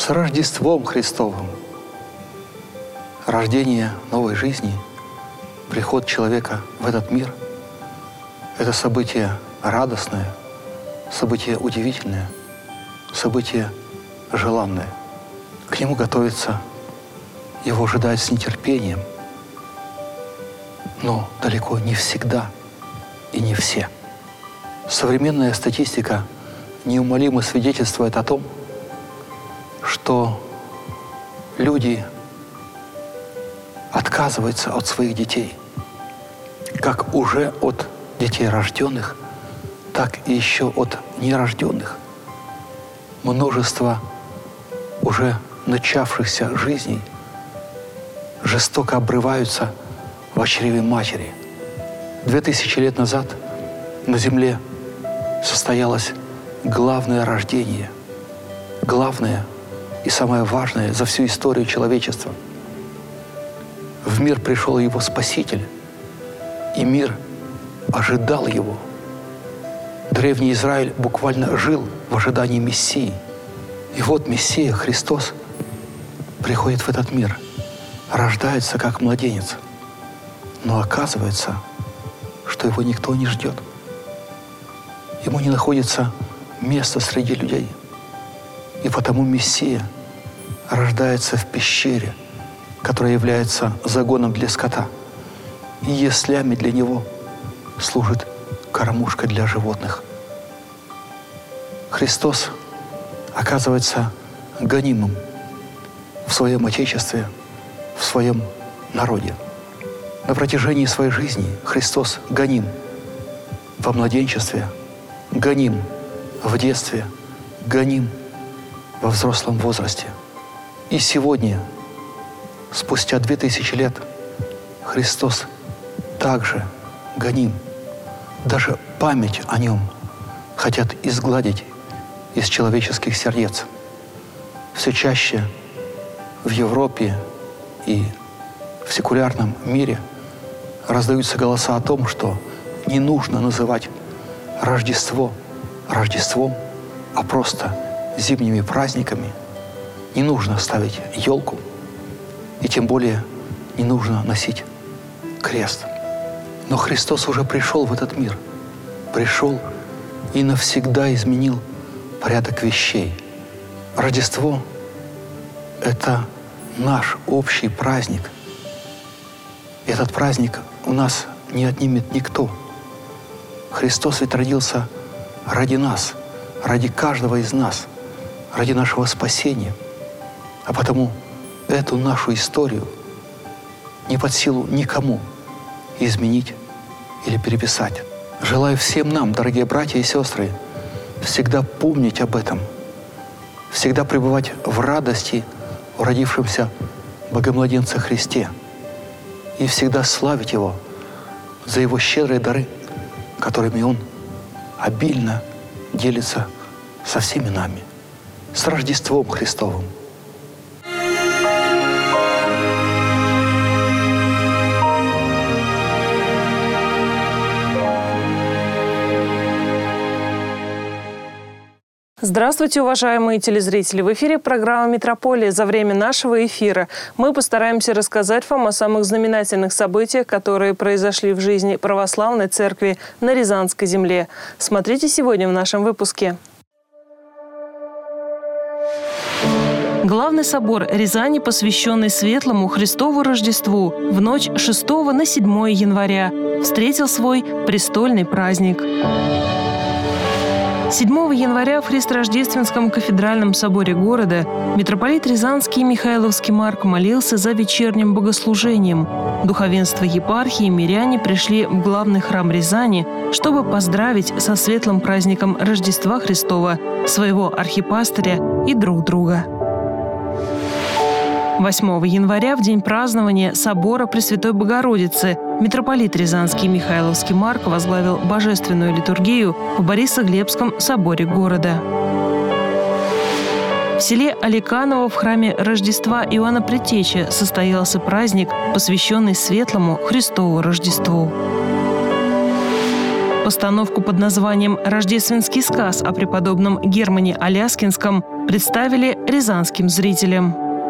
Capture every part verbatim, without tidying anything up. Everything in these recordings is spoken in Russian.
С Рождеством Христовым! Рождение новой жизни, приход человека в этот мир – это событие радостное, событие удивительное, событие желанное. К нему готовится, его ожидают с нетерпением, но далеко не всегда и не все. Современная статистика неумолимо свидетельствует о том, что люди отказываются от своих детей, как уже от детей рожденных, так и еще от нерожденных. Множество уже начавшихся жизней жестоко обрываются в чреве матери. Две тысячи лет назад на Земле состоялось главное рождение, главное и самое важное за всю историю человечества. В мир пришел его Спаситель, и мир ожидал его. Древний Израиль буквально жил в ожидании Мессии. И вот Мессия, Христос, приходит в этот мир, рождается как младенец. Но оказывается, что его никто не ждет. Ему не находится места среди людей. И потому Мессия рождается в пещере, которая является загоном для скота. И яслями для него служит кормушка для животных. Христос оказывается гонимым в своем Отечестве, в своем народе. На протяжении своей жизни Христос гоним во младенчестве, гоним в детстве, гоним во взрослом возрасте. И сегодня, спустя две тысячи лет, Христос также гоним. Даже память о Нем хотят изгладить из человеческих сердец. Все чаще в Европе и в секулярном мире раздаются голоса о том, что не нужно называть Рождество Рождеством, а просто зимними праздниками. Не нужно ставить елку, и тем более не нужно носить крест. Но Христос уже пришел в этот мир, пришел и навсегда изменил порядок вещей. Рождество – это наш общий праздник. Этот праздник у нас не отнимет никто. Христос ведь родился ради нас, ради каждого из нас, ради нашего спасения. А потому эту нашу историю не под силу никому изменить или переписать. Желаю всем нам, дорогие братья и сестры, всегда помнить об этом, всегда пребывать в радости о родившемся Богомладенце Христе и всегда славить Его за Его щедрые дары, которыми Он обильно делится со всеми нами. С Рождеством Христовым! Здравствуйте, уважаемые телезрители! В эфире программа «Метрополия». За время нашего эфира мы постараемся рассказать вам о самых знаменательных событиях, которые произошли в жизни православной церкви на Рязанской земле. Смотрите сегодня в нашем выпуске. Главный собор Рязани, посвященный Светлому Христову Рождеству, в ночь шестого на седьмое января встретил свой престольный праздник. седьмого января в Христорождественском кафедральном соборе города митрополит Рязанский Михайловский Марк молился за вечерним богослужением. Духовенство епархии и миряне пришли в главный храм Рязани, чтобы поздравить со светлым праздником Рождества Христова своего архипастыря и друг друга. восьмого января, в день празднования собора Пресвятой Богородицы, митрополит Рязанский Михайловский Марк возглавил божественную литургию в Борисоглебском соборе города. В селе Аликаново в храме Рождества Иоанна Предтечи состоялся праздник, посвященный Светлому Христову Рождеству. Постановку под названием «Рождественский сказ» о преподобном Германе Аляскинском представили рязанским зрителям.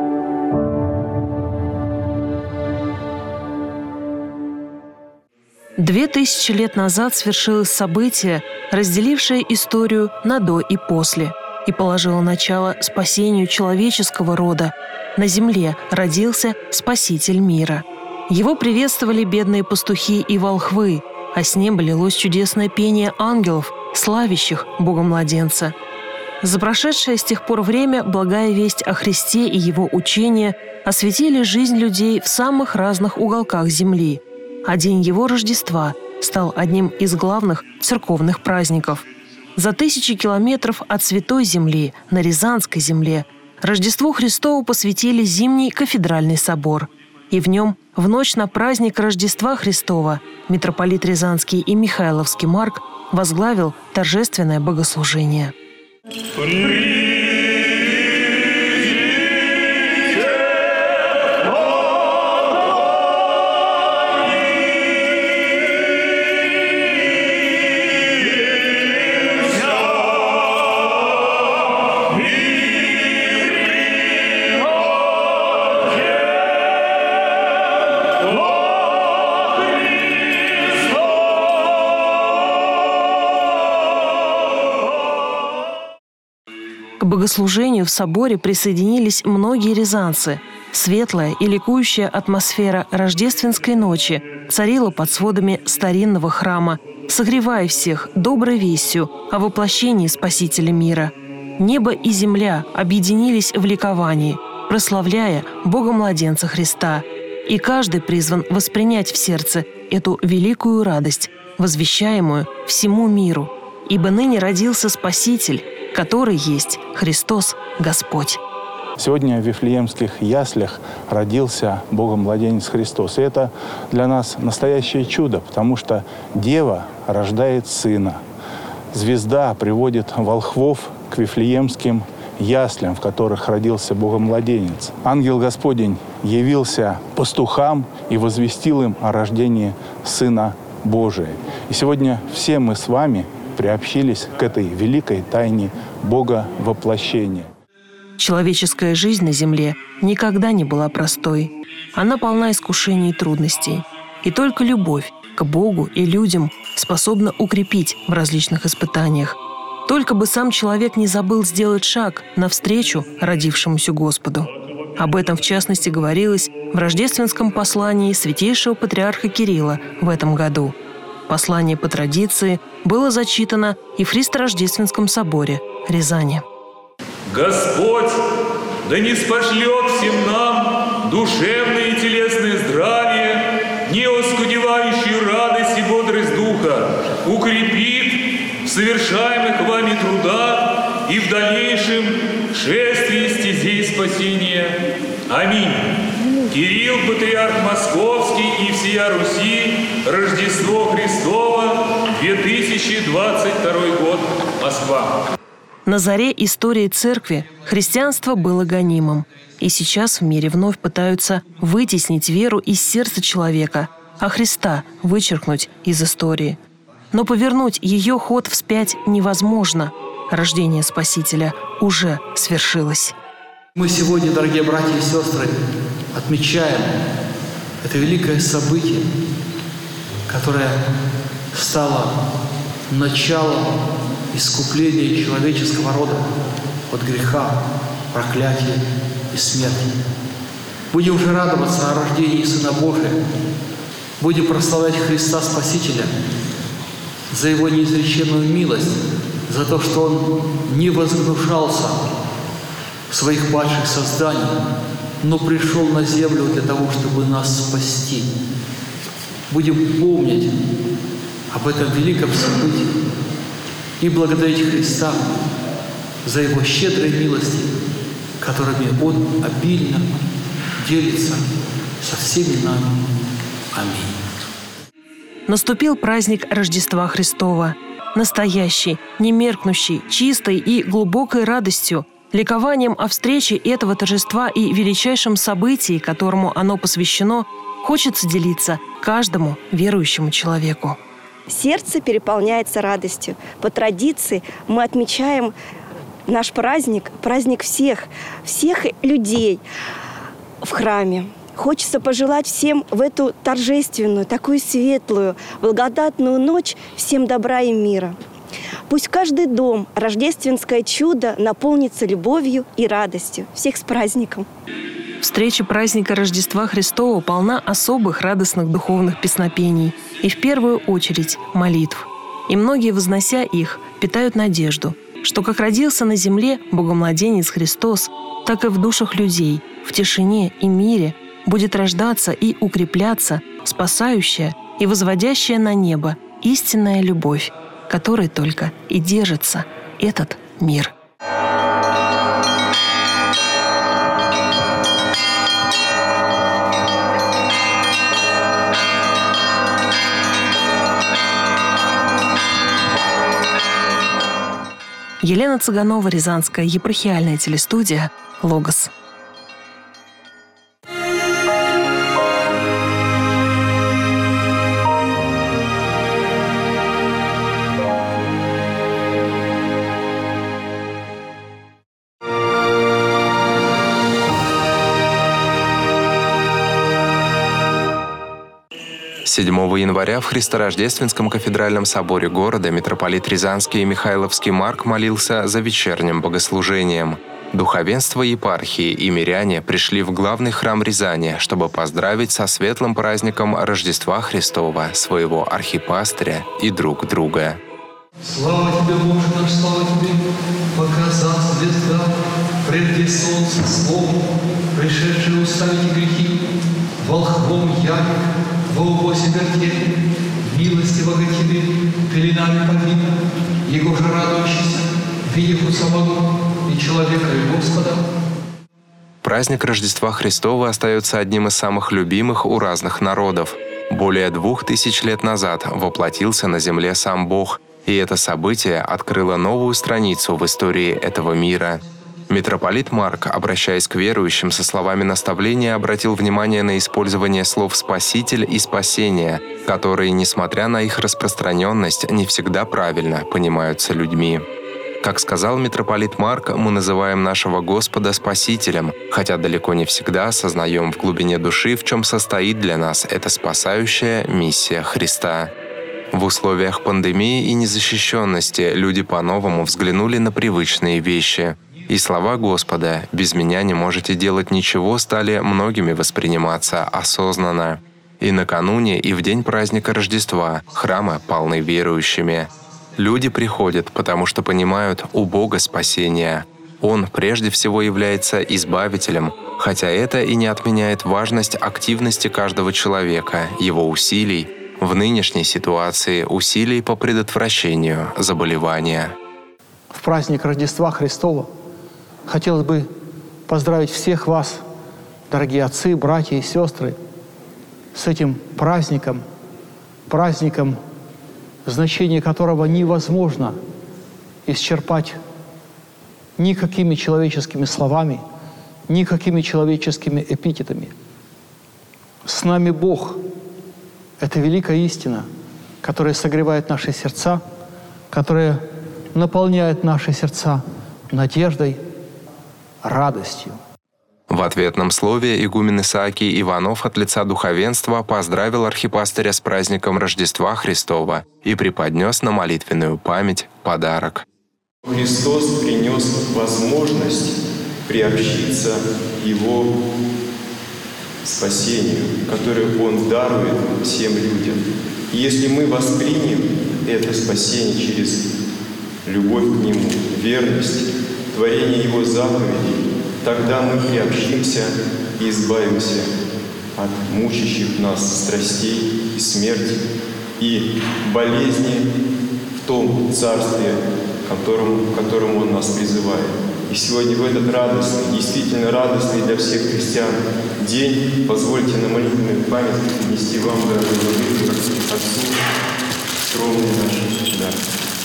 Две тысячи лет назад свершилось событие, разделившее историю на «до» и «после», и положило начало спасению человеческого рода. На земле родился Спаситель мира. Его приветствовали бедные пастухи и волхвы, а с неба лилось чудесное пение ангелов, славящих Бога-младенца. За прошедшее с тех пор время благая весть о Христе и Его учение осветили жизнь людей в самых разных уголках земли, а день Его Рождества стал одним из главных церковных праздников. За тысячи километров от Святой Земли на Рязанской земле Рождеству Христову посвятили Зимний кафедральный собор. И в нем, в ночь на праздник Рождества Христова, митрополит Рязанский и Михайловский Марк возглавил торжественное богослужение. К богослужению в соборе присоединились многие рязанцы. Светлая и ликующая атмосфера рождественской ночи царила под сводами старинного храма, согревая всех доброй вестью о воплощении Спасителя мира. Небо и земля объединились в ликовании, прославляя Бога-младенца Христа. И каждый призван воспринять в сердце эту великую радость, возвещаемую всему миру. Ибо ныне родился Спаситель, который есть Христос Господь. Сегодня в Вифлеемских яслях родился Богом-младенец Христос. И это для нас настоящее чудо, потому что Дева рождает Сына. Звезда приводит волхвов к Вифлеемским яслям, в которых родился Богом-младенец. Ангел Господень явился пастухам и возвестил им о рождении Сына Божия. И сегодня все мы с вами приобщились к этой великой тайне Бога воплощения. Человеческая жизнь на земле никогда не была простой. Она полна искушений и трудностей. И только любовь к Богу и людям способна укрепить в различных испытаниях. Только бы сам человек не забыл сделать шаг навстречу родившемуся Господу. Об этом, в частности, говорилось в рождественском послании святейшего патриарха Кирилла в этом году. Послание по традиции было зачитано и в Христорождественском соборе Рязани. Господь да не спошлет всем нам душевное и телесное здравие, не оскудевающую радость и бодрость духа, укрепит в совершаемых вами трудах и в дальнейшем шествии стезей спасения. Аминь. Кирилл, патриарх Московский и всея Руси, Рождество Христово, две тысячи двадцать второй год, Москва. На заре истории церкви христианство было гонимым. И сейчас в мире вновь пытаются вытеснить веру из сердца человека, а Христа вычеркнуть из истории. Но повернуть ее ход вспять невозможно. Рождение Спасителя уже свершилось. Мы сегодня, дорогие братья и сестры, отмечаем это великое событие, которое стало началом искупления человеческого рода от греха, проклятия и смерти. Будем же радоваться о рождении Сына Божия, будем прославлять Христа Спасителя за Его неизреченную милость, за то, что Он не возгнушался своих падших созданий, но пришел на землю для того, чтобы нас спасти. Будем помнить об этом великом событии и благодарить Христа за Его щедрые милости, которыми Он обильно делится со всеми нами. Аминь. Наступил праздник Рождества Христова. Настоящий, немеркнущий, чистой и глубокой радостью, ликованием о встрече этого торжества и величайшем событии, которому оно посвящено, хочется делиться каждому верующему человеку. сердце переполняется радостью. По традиции мы отмечаем наш праздник, праздник всех, всех людей в храме. Хочется пожелать всем в эту торжественную, такую светлую, благодатную ночь всем добра и мира. Пусть каждый дом рождественское чудо наполнится любовью и радостью. Всех с праздником! Встреча праздника Рождества Христова полна особых радостных духовных песнопений и в первую очередь молитв. И многие, вознося их, питают надежду, что как родился на земле Богомладенец Христос, так и в душах людей, в тишине и мире будет рождаться и укрепляться спасающая и возводящая на небо истинная любовь, которой только и держится этот мир. Елена Цыганова, Рязанская епархиальная телестудия «Логос». седьмого января в Христорождественском кафедральном соборе города митрополит Рязанский и Михайловский Марк молился за вечерним богослужением. Духовенство епархии и миряне пришли в главный храм Рязани, чтобы поздравить со светлым праздником Рождества Христова своего архипастыря и друг друга. Слава Тебе, Боже наш, слава Тебе, показал звезда, прежде солнца словом, пришедшее уставить грехи, волхвом явик, во упосе вертели, милостивого Тебе, пеленами подвина, Его же радующийся, видев у самого и человека, и Господа. Праздник Рождества Христова остается одним из самых любимых у разных народов. Более двух тысяч лет назад воплотился на земле сам Бог, и это событие открыло новую страницу в истории этого мира. Митрополит Марк, обращаясь к верующим со словами наставления, обратил внимание на использование слов «спаситель» и «спасение», которые, несмотря на их распространенность, не всегда правильно понимаются людьми. Как сказал митрополит Марк, мы называем нашего Господа Спасителем, хотя далеко не всегда осознаем в глубине души, в чем состоит для нас эта спасающая миссия Христа. В условиях пандемии и незащищенности люди по-новому взглянули на привычные вещи. И слова Господа «без меня не можете делать ничего» стали многими восприниматься осознанно. И накануне, и в день праздника Рождества храмы полны верующими. Люди приходят, потому что понимают у Бога спасение. Он прежде всего является избавителем, хотя это и не отменяет важность активности каждого человека, его усилий, в нынешней ситуации усилий по предотвращению заболевания. В праздник Рождества Христова хотелось бы поздравить всех вас, дорогие отцы, братья и сестры, с этим праздником, праздником, значение которого невозможно исчерпать никакими человеческими словами, никакими человеческими эпитетами. С нами Бог – это великая истина, которая согревает наши сердца, которая наполняет наши сердца надеждой, радостью. В ответном слове игумен Исаакий Иванов от лица духовенства поздравил архипастыря с праздником Рождества Христова и преподнес на молитвенную память подарок. Христос принес возможность приобщиться к Его спасению, которое Он дарует всем людям. И если мы воспримем это спасение через любовь к Нему, верность, творение Его заповедей, тогда мы приобщимся и избавимся от мучащих нас страстей и смерти, и болезни в том царстве, к которому, к которому Он нас призывает. И сегодня в этот радостный, действительно радостный для всех христиан день позвольте на молитвенную память принести вам, дорогой Владыка, Отцу, скромный наш дар.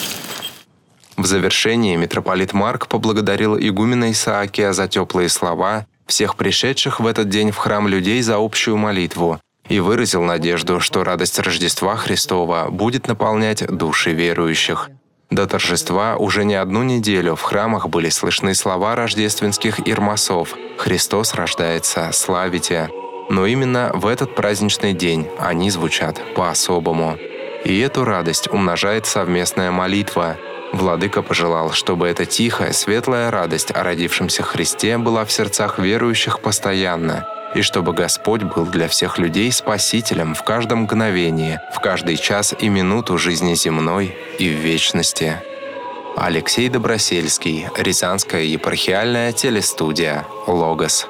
В завершении митрополит Марк поблагодарил игумена Исаакия за теплые слова, всех пришедших в этот день в храм людей за общую молитву и выразил надежду, что радость Рождества Христова будет наполнять души верующих. До торжества уже не одну неделю в храмах были слышны слова рождественских ирмасов «Христос рождается, славите». Но именно в этот праздничный день они звучат по-особому. И эту радость умножает совместная молитва. Владыка пожелал, чтобы эта тихая, светлая радость о родившемся Христе была в сердцах верующих постоянно, и чтобы Господь был для всех людей спасителем в каждом мгновении, в каждый час и минуту жизни земной и в вечности. Алексей Добросельский, Рязанская епархиальная телестудия «Логос».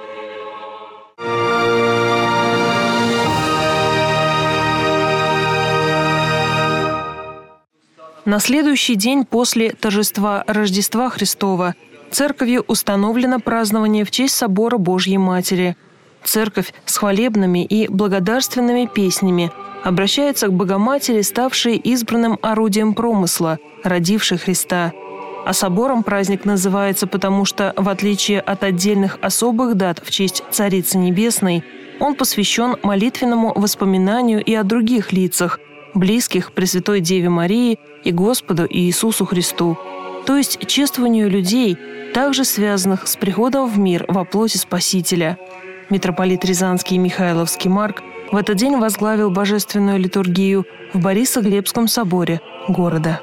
На следующий день после торжества Рождества Христова церковью установлено празднование в честь собора Божьей Матери. Церковь с хвалебными и благодарственными песнями обращается к Богоматери, ставшей избранным орудием промысла, родившей Христа. А собором праздник называется потому, что, в отличие от отдельных особых дат в честь Царицы Небесной, он посвящен молитвенному воспоминанию и о других лицах, близких Пресвятой Деве Марии и Господу Иисусу Христу, то есть чествованию людей, также связанных с приходом в мир во плоти Спасителя. Митрополит Рязанский и Михайловский Марк в этот день возглавил божественную литургию в Борисоглебском соборе города.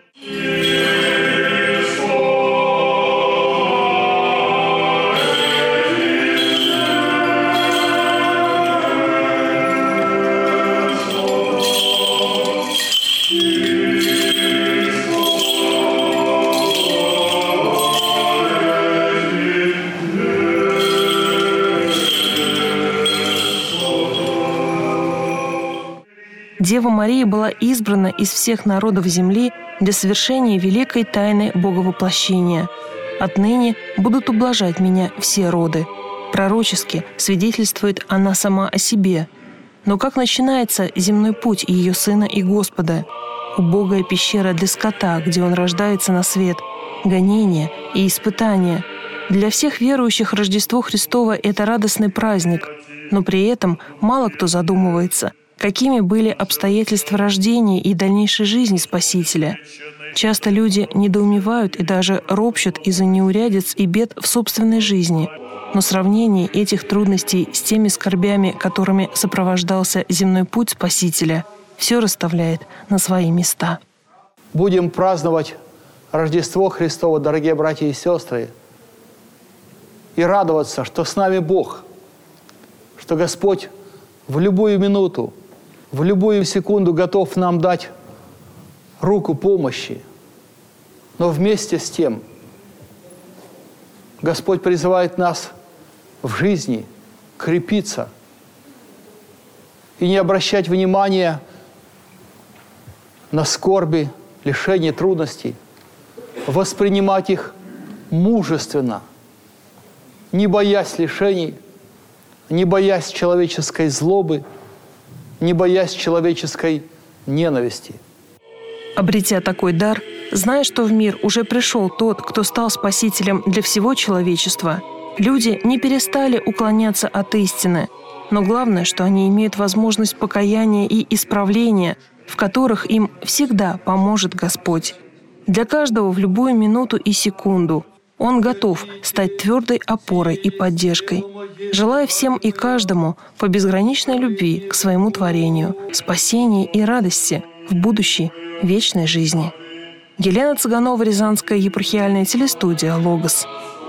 Дева Мария была избрана из всех народов земли для совершения великой тайны Боговоплощения. «Отныне будут ублажать меня все роды». Пророчески свидетельствует она сама о себе. Но как начинается земной путь ее Сына и Господа? Убогая пещера для скота, где он рождается на свет, гонения и испытания. Для всех верующих Рождество Христово – это радостный праздник, но при этом мало кто задумывается – какими были обстоятельства рождения и дальнейшей жизни Спасителя. Часто люди недоумевают и даже ропщут из-за неурядиц и бед в собственной жизни. Но сравнение этих трудностей с теми скорбями, которыми сопровождался земной путь Спасителя, все расставляет на свои места. Будем праздновать Рождество Христово, дорогие братья и сестры, и радоваться, что с нами Бог, что Господь в любую минуту, в любую секунду готов нам дать руку помощи. Но вместе с тем Господь призывает нас в жизни крепиться и не обращать внимания на скорби, лишения, трудностей, воспринимать их мужественно, не боясь лишений, не боясь человеческой злобы, не боясь человеческой ненависти. Обретя такой дар, зная, что в мир уже пришел тот, кто стал спасителем для всего человечества, люди не перестали уклоняться от истины. Но главное, что они имеют возможность покаяния и исправления, в которых им всегда поможет Господь. Для каждого в любую минуту и секунду Он готов стать твердой опорой и поддержкой. Желаю всем и каждому по безграничной любви к своему творению, спасения и радости в будущей вечной жизни. Елена Цыганова, Рязанская епархиальная телестудия «Логос».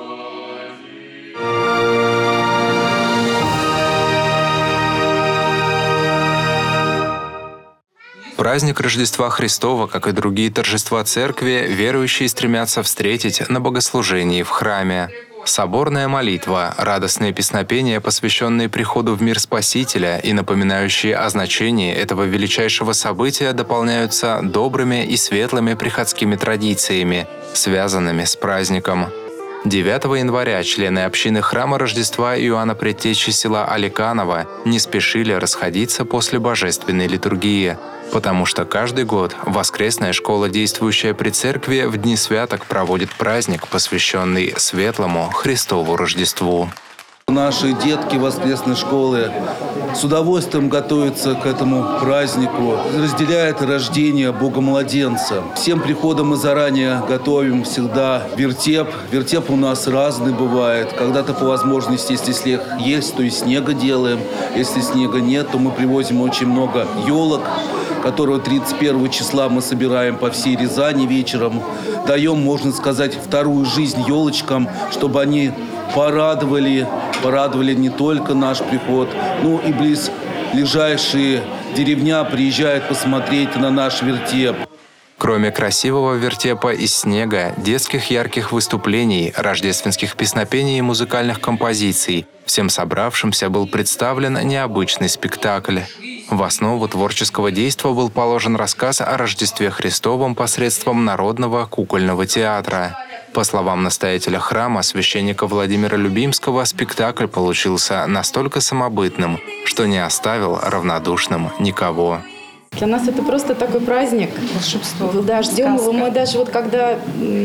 Праздник Рождества Христова, как и другие торжества Церкви, верующие стремятся встретить на богослужении в храме. Соборная молитва, радостные песнопения, посвященные приходу в мир Спасителя и напоминающие о значении этого величайшего события, дополняются добрыми и светлыми приходскими традициями, связанными с праздником. девятого января члены общины храма Рождества Иоанна Предтечи села Аликаново не спешили расходиться после божественной литургии, потому что каждый год воскресная школа, действующая при церкви, в дни святок проводит праздник, посвященный светлому Христову Рождеству. Наши детки воскресной школы с удовольствием готовятся к этому празднику, разделяют рождение Бога-младенца. Всем приходом мы заранее готовим всегда вертеп. Вертеп у нас разный бывает. Когда-то по возможности, если снег есть, то и снега делаем. Если снега нет, то мы привозим очень много елок, которого тридцать первого числа мы собираем по всей Рязани вечером. Даем, можно сказать, вторую жизнь елочкам, чтобы они порадовали, порадовали не только наш приход, но и близлежащие деревня приезжают посмотреть на наш вертеп. Кроме красивого вертепа из снега, детских ярких выступлений, рождественских песнопений и музыкальных композиций, всем собравшимся был представлен необычный спектакль. В основу творческого действа был положен рассказ о Рождестве Христовом посредством народного кукольного театра. По словам настоятеля храма, священника Владимира Любимского, спектакль получился настолько самобытным, что не оставил равнодушным никого. Для нас это просто такой праздник. Волшебство. Да, ждем его. Мы даже вот когда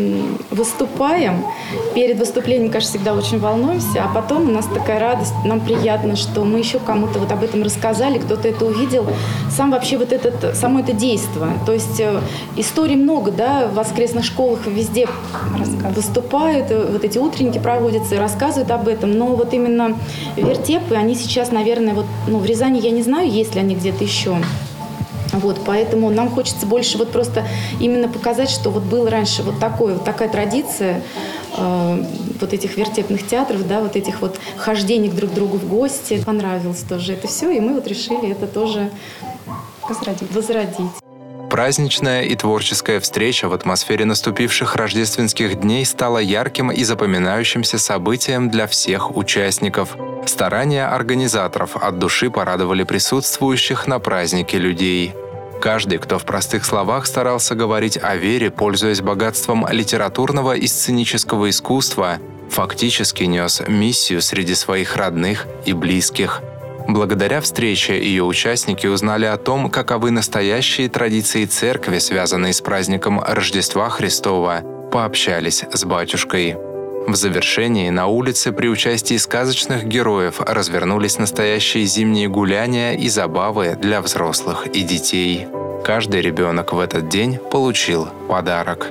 выступаем, перед выступлением, конечно, всегда очень волнуемся, а потом у нас такая радость, нам приятно, что мы еще кому-то вот об этом рассказали, кто-то это увидел. Сам вообще вот этот, само это действо. То есть историй много, да, в воскресных школах везде выступают, вот эти утренники проводятся и рассказывают об этом. Но вот именно вертепы, они сейчас, наверное, вот, ну, в Рязани я не знаю, есть ли они где-то еще. Вот, поэтому нам хочется больше вот просто именно показать, что вот был раньше вот, такой, вот такая традиция э, вот этих вертепных театров, да, вот этих вот хождений друг к другу в гости. Понравилось тоже это все, и мы вот решили это тоже возродить. возродить. Праздничная и творческая встреча в атмосфере наступивших рождественских дней стала ярким и запоминающимся событием для всех участников. Старания организаторов от души порадовали присутствующих на празднике людей. Каждый, кто в простых словах старался говорить о вере, пользуясь богатством литературного и сценического искусства, фактически нес миссию среди своих родных и близких. Благодаря встрече ее участники узнали о том, каковы настоящие традиции церкви, связанные с праздником Рождества Христова, пообщались с батюшкой. В завершении на улице при участии сказочных героев развернулись настоящие зимние гуляния и забавы для взрослых и детей. Каждый ребенок в этот день получил подарок.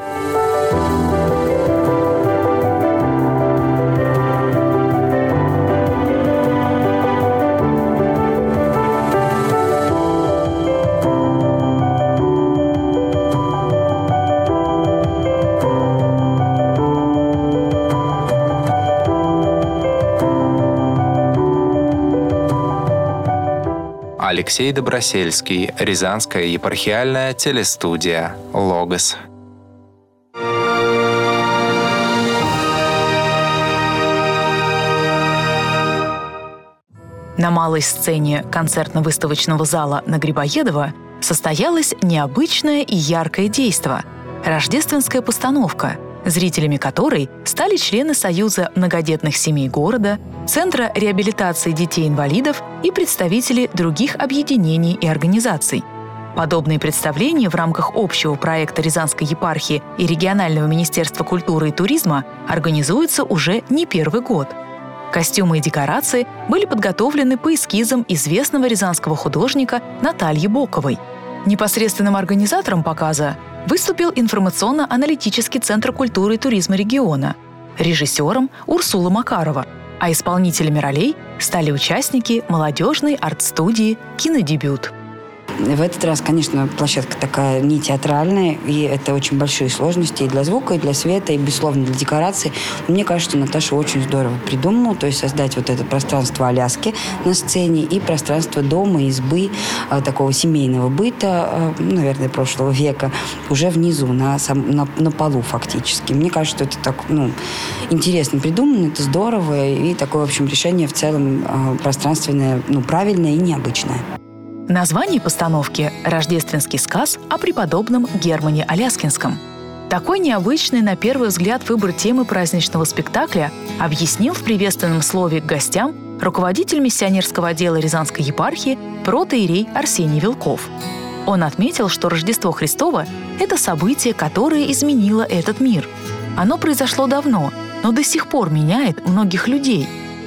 Алексей Добросельский, Рязанская епархиальная телестудия «Логос». На малой сцене концертно-выставочного зала на Грибоедова состоялось необычное и яркое действо – рождественская постановка, зрителями которой стали члены Союза многодетных семей города, Центра реабилитации детей-инвалидов и представители других объединений и организаций. Подобные представления в рамках общего проекта Рязанской епархии и регионального министерства культуры и туризма организуются уже не первый год. Костюмы и декорации были подготовлены по эскизам известного рязанского художника Натальи Боковой. Непосредственным организатором показа выступил информационно-аналитический центр культуры и туризма региона, режиссером Урсула Макарова, а исполнителями ролей стали участники молодежной арт-студии «Кинодебют». В этот раз, конечно, площадка такая не театральная, и это очень большие сложности и для звука, и для света, и, безусловно, для декораций. Мне кажется, что Наташа очень здорово придумала, то есть создать вот это пространство Аляски на сцене и пространство дома, избы, такого семейного быта, наверное, прошлого века, уже внизу, на, сам, на, на полу фактически. Мне кажется, что это так, ну, интересно придумано, это здорово, и такое, в общем, решение в целом пространственное, ну, правильное и необычное. Название постановки «Рождественский сказ о преподобном Германе Аляскинском». Такой необычный, на первый взгляд, выбор темы праздничного спектакля объяснил в приветственном слове к гостям руководитель миссионерского отдела Рязанской епархии протоиерей Арсений Вилков. Он отметил, что Рождество Христово – это событие, которое изменило этот мир. Оно произошло давно, но до сих пор меняет многих людей.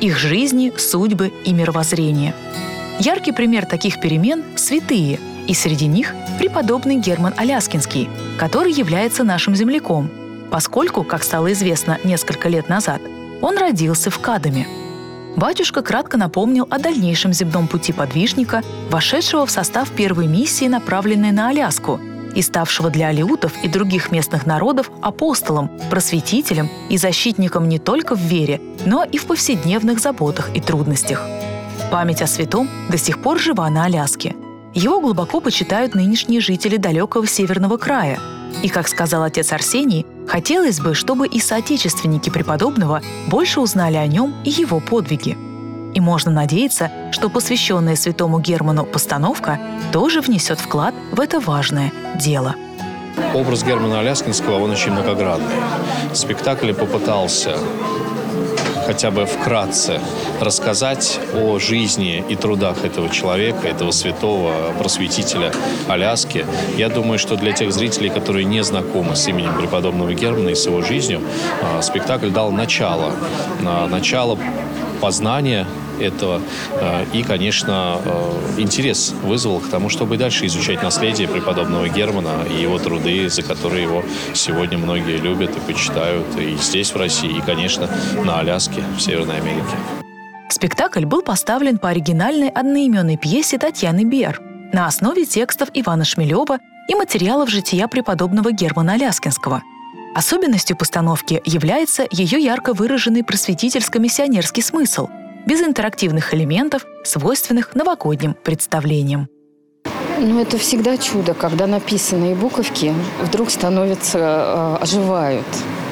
их жизни, судьбы и мировоззрения. Яркий пример таких перемен – святые, и среди них преподобный Герман Аляскинский, который является нашим земляком, поскольку, как стало известно несколько лет назад, он родился в Кадаме. Батюшка кратко напомнил о дальнейшем земном пути подвижника, вошедшего в состав первой миссии, направленной на Аляску, и ставшего для алеутов и других местных народов апостолом, просветителем и защитником не только в вере, но и в повседневных заботах и трудностях. Память о святом до сих пор жива на Аляске. Его глубоко почитают нынешние жители далекого северного края. И, как сказал отец Арсений, хотелось бы, чтобы и соотечественники преподобного больше узнали о нем и его подвиги. И можно надеяться, что посвященная святому Герману постановка тоже внесет вклад в это важное дело. Образ Германа Аляскинского, он очень многогранный. Спектакль попытался хотя бы вкратце рассказать о жизни и трудах этого человека, этого святого просветителя Аляски. Я думаю, что для тех зрителей, которые не знакомы с именем преподобного Германа и с его жизнью, спектакль дал начало, начало познания этого и, конечно, интерес вызвал к тому, чтобы дальше изучать наследие преподобного Германа и его труды, за которые его сегодня многие любят и почитают и здесь, в России, и, конечно, на Аляске, в Северной Америке. Спектакль был поставлен по оригинальной одноименной пьесе Татьяны Бер на основе текстов Ивана Шмелева и материалов жития преподобного Германа Аляскинского. Особенностью постановки является ее ярко выраженный просветительско-миссионерский смысл, без интерактивных элементов, свойственных новогодним представлениям. Ну, это всегда чудо, когда написанные буковки вдруг становятся, э, оживают.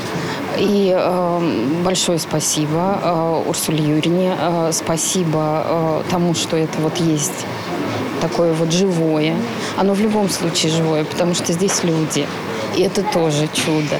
И э, большое спасибо э, Урсуле Юрьевне, э, спасибо э, тому, что это вот есть такое вот живое. Оно в любом случае живое, потому что здесь люди. И это тоже чудо.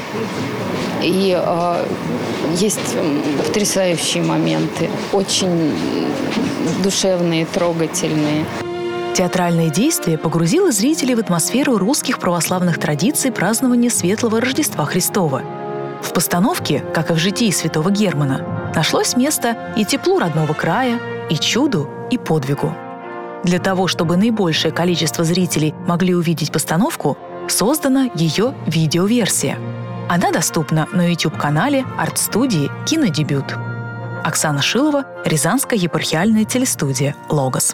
И э, есть потрясающие моменты, очень душевные, трогательные. Театральное действие погрузило зрителей в атмосферу русских православных традиций празднования Светлого Рождества Христова. В постановке, как и в житии святого Германа, нашлось место и теплу родного края, и чуду, и подвигу. Для того, чтобы наибольшее количество зрителей могли увидеть постановку, создана ее видеоверсия. Она доступна на YouTube-канале арт-студии «Кинодебют». Оксана Шилова, Рязанская епархиальная телестудия «Логос».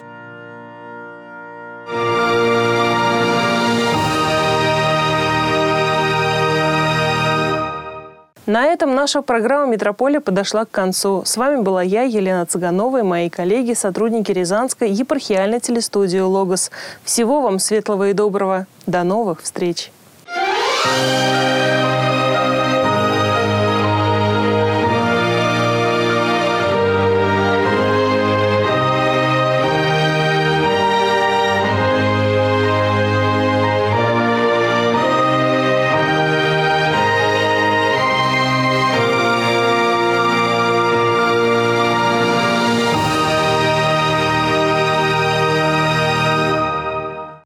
На этом наша программа «Метрополия» подошла к концу. С вами была я, Елена Цыганова, и мои коллеги, сотрудники Рязанской епархиальной телестудии «Логос». Всего вам светлого и доброго. До новых встреч! Thank you.